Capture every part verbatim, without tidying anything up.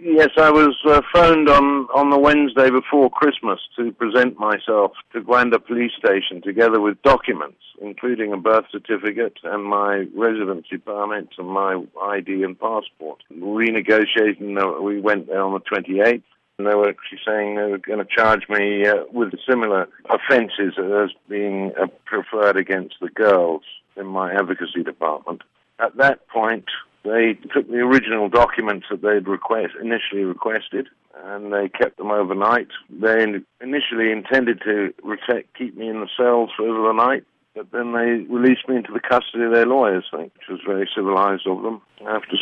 Yes, I was uh, phoned on, on the Wednesday before Christmas to present myself to Gwanda Police Station together with documents, including a birth certificate and my residency permit and my I D and passport. Renegotiating, uh, we went there on the twenty-eighth, and they were actually saying they were going to charge me uh, with similar offences as being uh, preferred against the girls in my advocacy department. At that point, they took the original documents that they'd request, initially requested, and they kept them overnight. They initially intended to protect, keep me in the cells for over the night, but then they released me into the custody of their lawyers, I think, which was very civilized of them, I have to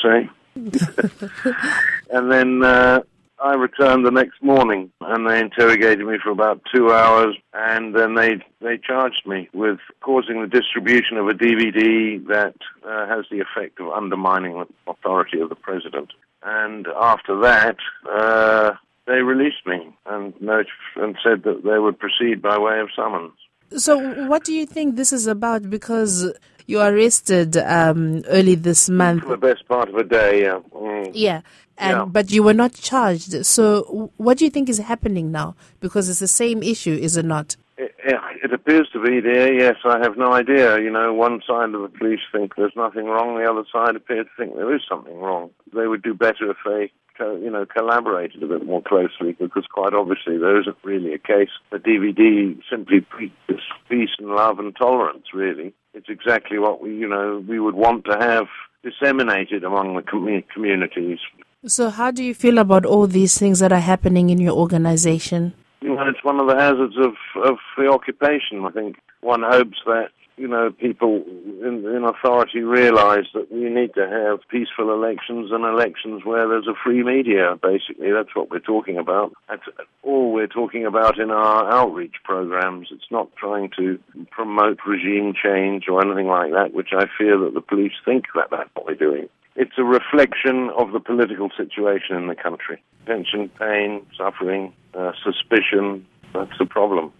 say. And then uh, I returned the next morning, and they interrogated me for about two hours, and then they they charged me with causing the distribution of a D V D that uh, has the effect of undermining the authority of the president. And after that, uh, they released me and, not- and said that they would proceed by way of summons. So what do you think this is about? Because you were arrested um, early this month. For the best part of a day, yeah. Mm. Yeah, and Yeah. but you were not charged. So w- what do you think is happening now? Because it's the same issue, is it not? It, it appears to be there, yes. I have no idea. You know, one side of the police think there's nothing wrong, the other side appear to think there is something wrong. They would do better if they, co- you know, collaborated a bit more closely, because quite obviously there isn't really a case. The D V D simply preaches peace and love and tolerance, really. It's exactly what we, you know, we would want to have disseminated among the com- communities. So how do you feel about all these things that are happening in your organization? You know, it's one of the hazards of, of the occupation. I think one hopes that, you know, people in, in authority realize that we need to have peaceful elections and elections where there's a free media, basically. That's what we're talking about. That's all we're talking about in our outreach programs. It's not trying to promote regime change or anything like that, which I fear that the police think that that's what we're doing. It's a reflection of the political situation in the country. Tension, pain, suffering, uh, suspicion, that's the problem.